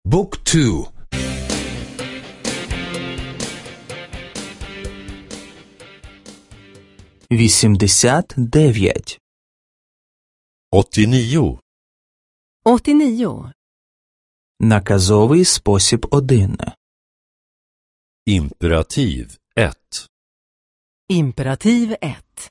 Book 2. 89. 89. 89. Наказовий спосіб 1. Imperativ 1. Imperativ 1.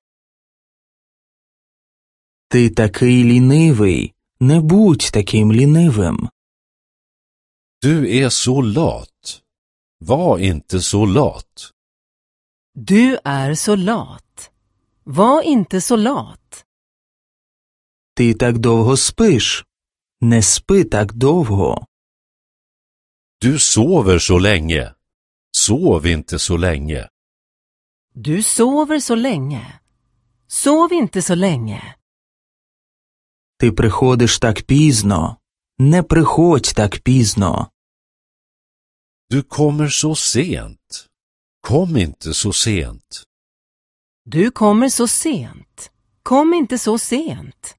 Ти такий лінивий. Не будь таким лінивим. Du är så lat. Var inte så lat. Du är så lat. Var inte så lat. Ти так довго спиш. Не спи так довго. Du sover så länge. Sov inte så länge. Du sover så länge. Sov inte så länge. Ти приходиш так пізно. Не приходь так пізно. Du kommer så sent. Kom inte så sent. Du kommer så sent. Kom inte så sent.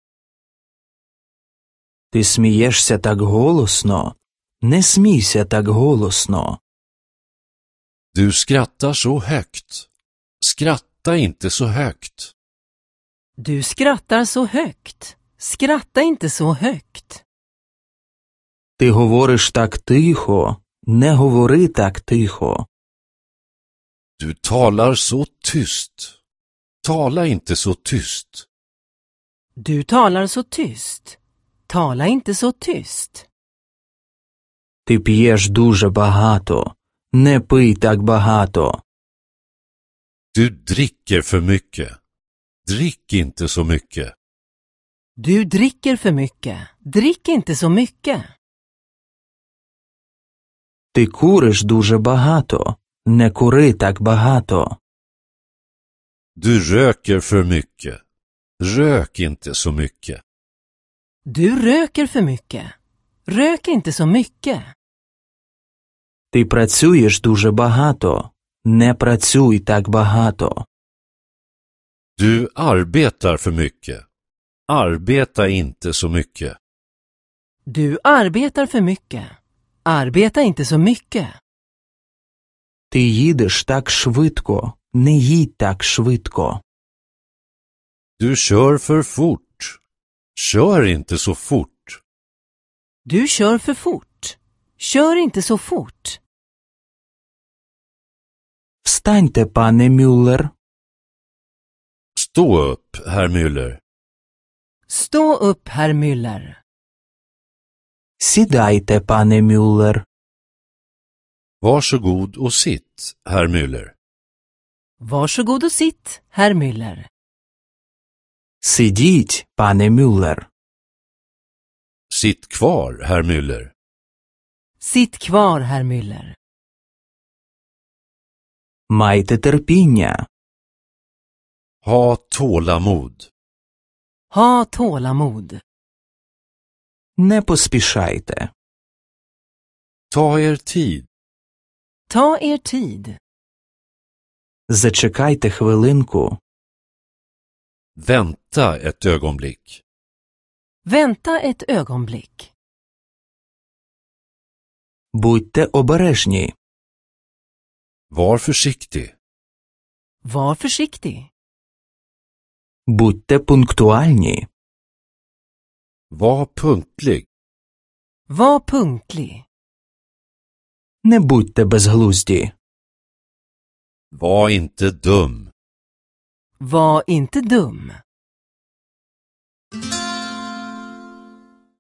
Ти смієшся так голосно. Не смійся так голосно. Du skrattar så högt. Skratta inte så högt. Du skrattar så högt. Skratta inte så högt. Ти говориш так тихо. Не говори так тихо. Du talar så tyst. Tala inte så tyst. Du talar så tyst. Tala inte så tyst. Ти п'єш дуже багато. Не пий так багато. Du dricker för mycket. Drick inte så mycket. Du dricker för mycket. Drick inte så mycket. Ти куриш дуже багато. Не кури так багато. Du röker för mycket. Rök inte så mycket. Du röker för mycket. Rök inte så mycket. Ти працюєш дуже багато. Не працюй так багато. Du arbetar för mycket. Arbeta inte så mycket. Du arbetar för mycket. Arbeta inte så mycket. Ти їдеш так швидко. Не їдь так швидко. Du kör för fort. Kör inte så fort. Du kör för fort. Kör inte så fort. Встаньте, пане Мюллер. Stå upp, herr Müller. Stå upp, herr Müller. Сідайте, пане Мюллер. Varsågod och sitt, herr Müller. Varsågod och sitt, herr Müller. Сидіть, пане Мюллер. Sitt kvar, herr Müller. Sitt kvar, herr Müller. Майте терпіння. Ha tålamod. Ha tålamod. Не поспішайте. Ta er tid. Ta er tid. Зачекайте хвилинку. Vänta ett ögonblick. Vänta ett ögonblick. Будьте обережні. Var försiktig. Var försiktig. Будьте пунктуальні. Var punktlig. Var punktlig. Не будьте безглузді. Var inte dum. Var inte dum.